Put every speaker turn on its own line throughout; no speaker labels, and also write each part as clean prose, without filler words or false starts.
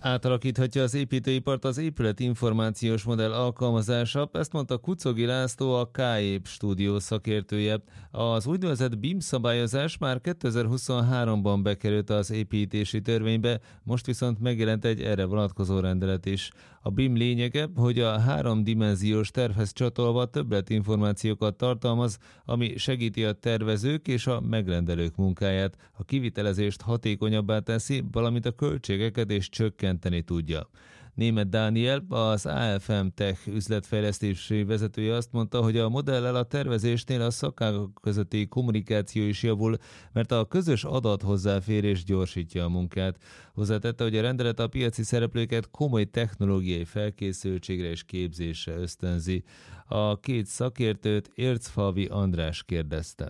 Átalakíthatja az építőipart az épületinformációs modell alkalmazása, ezt mondta Kucogi László, a K-ép stúdió szakértője. Az úgynevezett BIM szabályozás már 2023-ban bekerült az építési törvénybe, most viszont megjelent egy erre vonatkozó rendelet is. A BIM lényege, hogy a háromdimenziós tervhez csatolva többletinformációkat tartalmaz, ami segíti a tervezők és a megrendelők munkáját, a kivitelezést hatékonyabbá teszi, valamint a költségeket és csökkenteni tudja. Németh Dániel, az AFM Tech üzletfejlesztési vezetője azt mondta, hogy a modellel a tervezésnél a szakágak közötti kommunikáció is javul, mert a közös adathozzáférés gyorsítja a munkát. Hozzátette, hogy a rendelet a piaci szereplőket komoly technológiai felkészültségre és képzésre ösztönzi. A két szakértőt Ércfalvi András kérdezte.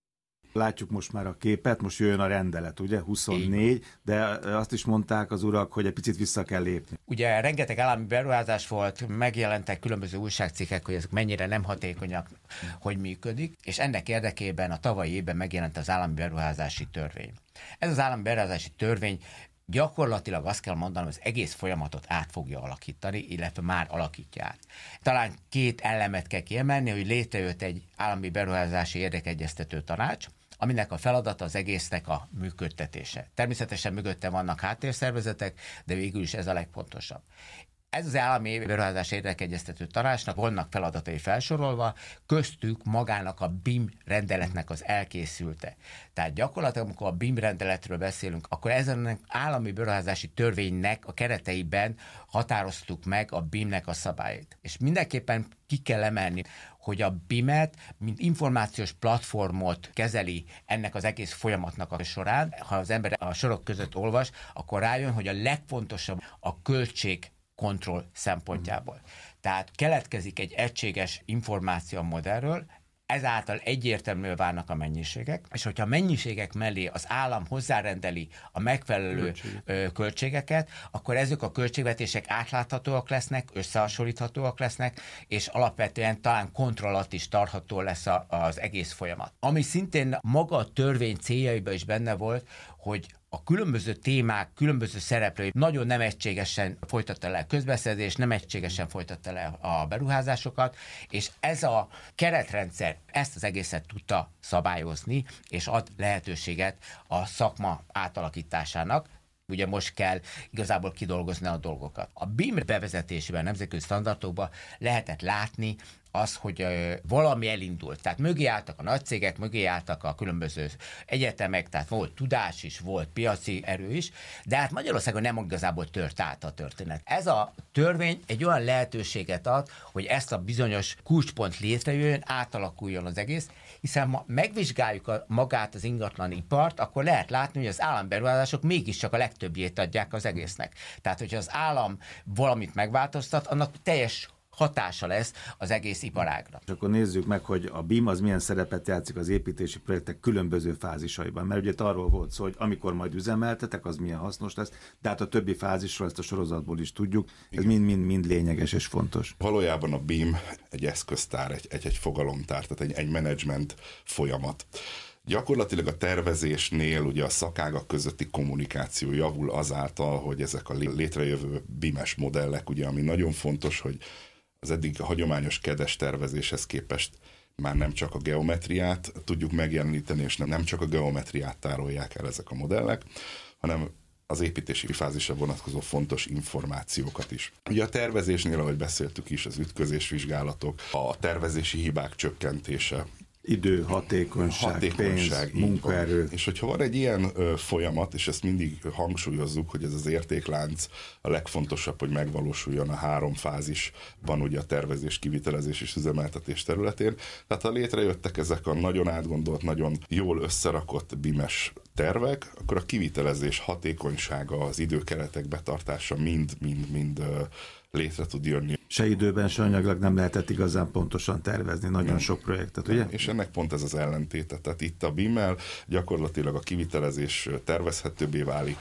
Látjuk most már a képet, most jöjjön a rendelet, ugye, 24, de azt is mondták az urak, hogy egy picit vissza kell lépni.
Ugye rengeteg állami beruházás volt, megjelentek különböző újságcikkek, hogy ezek mennyire nem hatékonyak, hogy működik, és ennek érdekében a tavalyi évben megjelent az állami beruházási törvény. Ez az állami beruházási törvény gyakorlatilag azt kell mondanom, az egész folyamatot át fogja alakítani, illetve már alakítja át. Talán két elemet kell kiemelni, hogy létrejött egy állami beruházási érdekegyeztető tanács, aminek a feladata az egésznek a működtetése. Természetesen mögötte vannak háttérszervezetek, de végül is ez a legfontosabb. Ez az állami beruházási érdekegyeztető tanácsnak vannak feladatai felsorolva, köztük magának a BIM rendeletnek az elkészülte. Tehát gyakorlatilag, amikor a BIM rendeletről beszélünk, akkor ezen állami beruházási törvénynek a kereteiben határoztuk meg a BIM-nek a szabályait. És mindenképpen ki kell emelni, hogy a BIM-et, mint információs platformot kezeli ennek az egész folyamatnak a során. Ha az ember a sorok között olvas, akkor rájön, hogy a legfontosabb a költség kontroll szempontjából. Tehát keletkezik egy egységes információ modellről, ezáltal egyértelműen válnak a mennyiségek, és hogyha a mennyiségek mellé az állam hozzárendeli a megfelelő költségeket, akkor ezek a költségvetések átláthatóak lesznek, összehasonlíthatóak lesznek, és alapvetően talán kontroll alatt is tartható lesz az egész folyamat. Ami szintén maga a törvény céljaiban is benne volt, hogy a különböző témák, különböző szereplői nagyon nem egységesen folytatta le a közbeszerzést, nem egységesen folytatta le a beruházásokat, és ez a keretrendszer ezt az egészet tudta szabályozni, és ad lehetőséget a szakma átalakításának. Ugye most kell igazából kidolgozni a dolgokat. A BIM bevezetésében, nemzetközi standardokban lehetett látni az, hogy valami elindult. Tehát mögé álltak a nagy cégek, mögé álltak a különböző egyetemek, tehát volt tudás is, volt piaci erő is, de hát Magyarországon nem igazából tört át a történet. Ez a törvény egy olyan lehetőséget ad, hogy ezt a bizonyos kulcspont létrejöjjön, átalakuljon az egész, hiszen ma megvizsgáljuk magát az ingatlanipart, akkor lehet látni, hogy az államberuházások mégiscsak a legtöbbjét adják az egésznek. Tehát, hogyha az állam valamit megváltoztat, annak teljes hatása lesz az egész iparágra.
És akkor nézzük meg, hogy a BIM az milyen szerepet játszik az építési projektek különböző fázisaiban. Mert ugye arról volt szó, hogy amikor majd üzemeltetek, az milyen hasznos lesz, de hát a többi fázisról, ezt a sorozatból is tudjuk, ez mind lényeges és fontos.
Valójában a BIM egy eszköztár, egy fogalomtár, tehát egy menedzsment folyamat. Gyakorlatilag a tervezésnél ugye a szakágak közötti kommunikáció javul azáltal, hogy ezek a létrejövő BIM-es modellek, ugye, ami nagyon fontos, hogy az eddig hagyományos KED-es tervezéshez képest már nem csak a geometriát tudjuk megjeleníteni, és nem csak a geometriát tárolják el ezek a modellek, hanem az építési fázisra vonatkozó fontos információkat is. Ugye a tervezésnél, ahogy beszéltük is, az ütközésvizsgálatok, a tervezési hibák csökkentése,
idő, hatékonyság, pénz, munkaerő.
És hogyha van egy ilyen folyamat, és ezt mindig hangsúlyozzuk, hogy ez az értéklánc a legfontosabb, hogy megvalósuljon a 3 fázisban, ugye a tervezés, kivitelezés és üzemeltetés területén. Tehát ha létrejöttek ezek a nagyon átgondolt, nagyon jól összerakott BIM-es tervek, akkor a kivitelezés hatékonysága, az időkeretek betartása mind létre tud jönni.
Se időben, se anyagilag nem lehetett igazán pontosan tervezni nagyon sok projektet, ugye?
És ennek pont ez az ellentéte. Tehát itt a BIM-mel gyakorlatilag a kivitelezés tervezhetőbbé válik,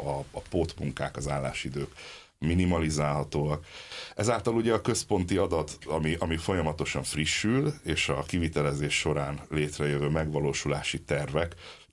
a pótmunkák, az állásidők minimalizálhatóak. Ezáltal ugye a központi adat, ami folyamatosan frissül, és a kivitelezés során létrejövő megvalósulási tervek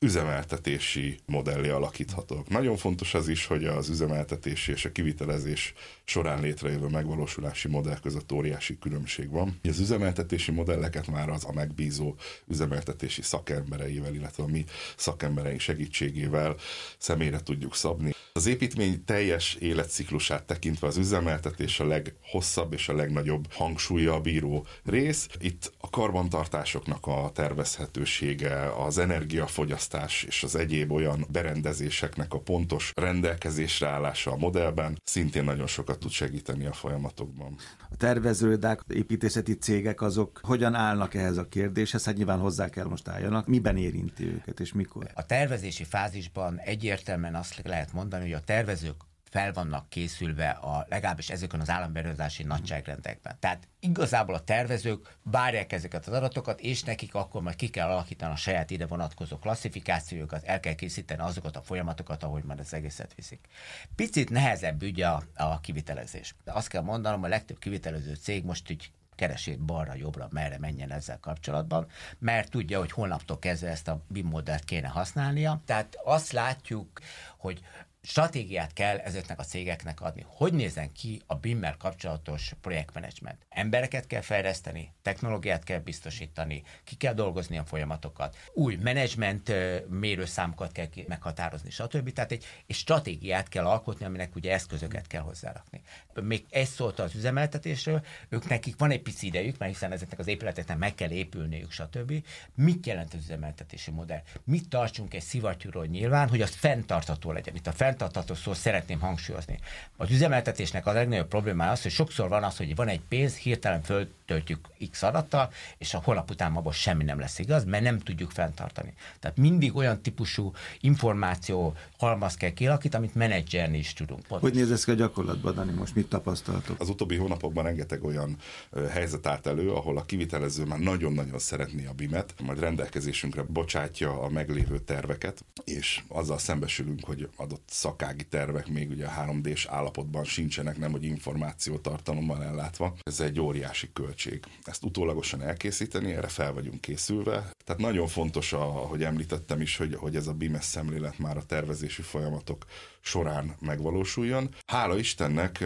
üzemeltetési modellé alakíthatók. Nagyon fontos az is, hogy az üzemeltetési és a kivitelezés során létrejövő megvalósulási modell között óriási különbség van. Az üzemeltetési modelleket már a megbízó üzemeltetési szakembereivel, illetve a mi szakembereink segítségével személyre tudjuk szabni. Az építmény teljes életciklusát tekintve az üzemeltetés a leghosszabb és a legnagyobb hangsúllyal bíró rész. Itt a karbantartásoknak a tervezhetősége, az energiafogyasztás és az egyéb olyan berendezéseknek a pontos rendelkezésre állása a modellben szintén nagyon sokat tud segíteni a folyamatokban.
A tervezőirodák, építészeti cégek azok hogyan állnak ehhez a kérdéshez? Hát nyilván hozzá kell most álljanak. Miben érinti őket és mikor?
A tervezési fázisban egyértelműen azt lehet mondani, hogy a tervezők fel vannak készülve legalábbis ezeken az államberuházási nagyságrendekben. Tehát igazából a tervezők várják ezeket az adatokat, és nekik akkor majd ki kell alakítani a saját ide vonatkozó klasszifikációkat, el kell készíteni azokat a folyamatokat, ahogy már az egészet viszik. Picit nehezebb ugye a kivitelezés. De azt kell mondanom, a legtöbb kivitelező cég most így keresi balra-jobbra, merre menjen ezzel kapcsolatban, mert tudja, hogy holnaptól kezdve ezt a BIM modellt kéne használnia. Tehát azt látjuk, hogy stratégiát kell ezeknek a cégeknek adni. Hogy nézzen ki a BIM-mel kapcsolatos projektmenedzsment? Embereket kell fejleszteni, technológiát kell biztosítani, ki kell dolgozni a folyamatokat, új menedzsment mérőszámokat kell meghatározni, stb. Tehát egy stratégiát kell alkotni, aminek ugye eszközöket kell hozzárakni. Még egy szólt az üzemeltetésről, nekik van egy pici idejük, mert hiszen ezeknek az épületeknek meg kell épülniük, stb. Mit jelent az üzemeltetési modell? Mit tartsunk egy szivattyúról nyilván, hogy az fenntartható legyen? Itt a fenntartható szót szeretném hangsúlyozni. Az üzemeltetésnek a legnagyobb problémája az, hogy sokszor van az, hogy van egy pénz, hirtelen föltöltjük X adattal, és a holnap után abban semmi nem lesz igaz, mert nem tudjuk fenntartani. Tehát mindig olyan típusú információ halmaz kell kialakítani, amit menedzselni is tudunk.
Hogy néz ez ki a gyakorlatban, Dani? Most mit tapasztaltok?
Az utóbbi hónapokban rengeteg olyan helyzet állt elő, ahol a kivitelező már nagyon-nagyon szeretné a BIM-et, majd rendelkezésünkre bocsátja a meglévő terveket, és azzal szembesülünk, hogy adott szakági tervek még ugye a 3D-s állapotban sincsenek, nem hogy információtartalommal ellátva. Ez egy óriási költség. Ezt utólagosan elkészíteni, erre fel vagyunk készülve. Tehát nagyon fontos, ahogy említettem is, hogy ez a BIM-es szemlélet már a tervezési folyamatok során megvalósuljon. Hála Istennek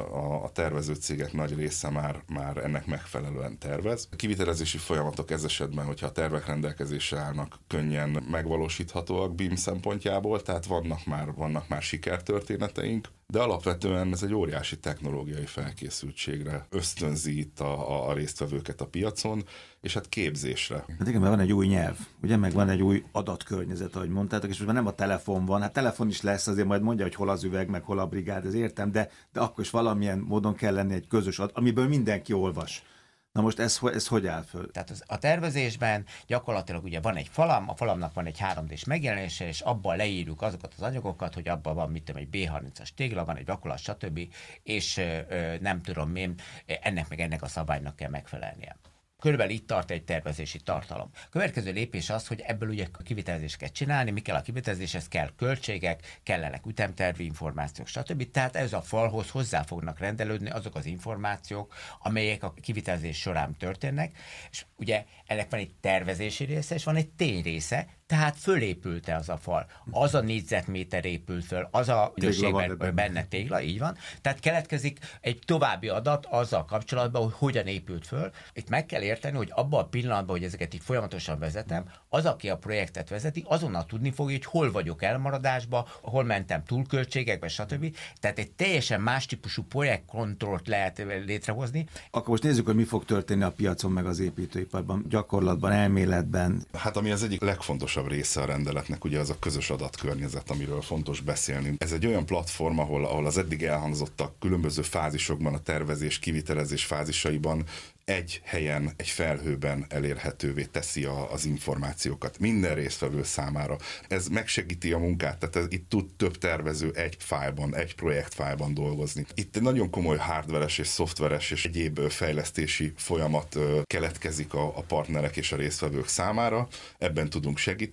a tervező cégek nagy része már ennek megfelelően tervez. A kivitelezési folyamatok ez esetben, hogyha a tervek rendelkezésre állnak, könnyen megvalósíthatóak BIM szempontjából, tehát vannak már sikertörténeteink, de alapvetően ez egy óriási technológiai felkészültségre ösztönzi itt a résztvevőket a piacon, és hát képzésre.
Hát igen, mert van egy új nyelv, ugye, meg van egy új adatkörnyezet, ahogy mondtátok, és most már nem a telefon van, hát telefon is lesz, azért majd mondja, hogy hol az üveg, meg hol a brigád, ez értem, de akkor is valamilyen módon kell lenni egy közös adat, amiből mindenki olvas. Na most ez hogy áll föl?
Tehát a tervezésben gyakorlatilag ugye van egy falam, a falamnak van egy 3D-s megjelenése, és abban leírjuk azokat az anyagokat, hogy abban van egy B30-as tégla, van egy vakolat, stb. És nem tudom én, ennek a szabálynak kell megfelelnie. Körülbelül itt tart egy tervezési tartalom. A következő lépés az, hogy ebből ugye kivitelezéseket csinálni, mi kell a kivitelezéshez, kell költségek, kellenek ütemtervi információk, stb. Tehát ez a falhoz hozzá fognak rendelődni azok az információk, amelyek a kivitelezés során történnek, és ugye ennek van egy tervezési része, és van egy tényrésze, tehát fölépült-e az a fal, az a négyzetméter épült föl, az a minőségben benne tégla, így van. Tehát keletkezik egy további adat azzal kapcsolatban, hogy hogyan épült föl. Itt meg kell érteni, hogy abban a pillanatban, hogy ezeket így folyamatosan vezetem, az, aki a projektet vezeti, azonnal tudni fogja, hogy hol vagyok elmaradásba, hol mentem túlköltségekbe, stb. Tehát egy teljesen más típusú projektkontrollt lehet létrehozni.
Akkor most nézzük, hogy mi fog történni a piacon meg az építőiparban, gyakorlatban, elméletben.
Hát ami az egyik legfontosabb része a rendeletnek, ugye az a közös adatkörnyezet, amiről fontos beszélni. Ez egy olyan platform, ahol az eddig elhangzottak különböző fázisokban, a tervezés, kivitelezés fázisaiban egy helyen, egy felhőben elérhetővé teszi az információkat minden résztvevő számára. Ez megsegíti a munkát, tehát itt tud több tervező egy fájlban, egy projektfájlban dolgozni. Itt egy nagyon komoly hardveres és szoftveres és egyéb fejlesztési folyamat keletkezik a partnerek és a résztvevők számára. Ebben tudunk segíteni.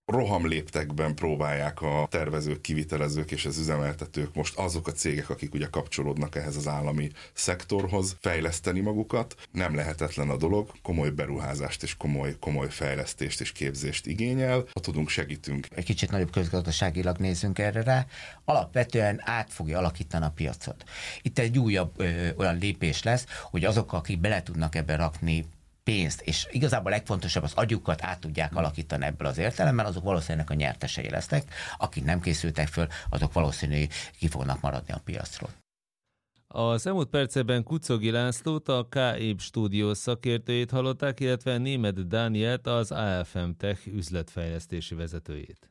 rohamléptekben próbálják a tervezők, kivitelezők és az üzemeltetők, most azok a cégek, akik ugye kapcsolódnak ehhez az állami szektorhoz, fejleszteni magukat. Nem lehetetlen a dolog, komoly beruházást és komoly fejlesztést és képzést igényel. Ha tudunk, segítünk.
Egy kicsit nagyobb közgazdaságilag nézzünk erre rá. Alapvetően át fogja alakítani a piacot. Itt egy újabb olyan lépés lesz, hogy azok, akik bele tudnak ebbe rakni pénzt, és igazából legfontosabb az agyukat át tudják alakítani ebből az értelemben, azok valószínűleg a nyertesei lesznek, akik nem készültek föl, azok valószínűleg ki fognak maradni a piacról.
Az elmúlt percekben Kucogi Lászlót, a K-éph Studio szakértőjét hallották, illetve Németh Dánielt, az AFM Tech üzletfejlesztési vezetőjét.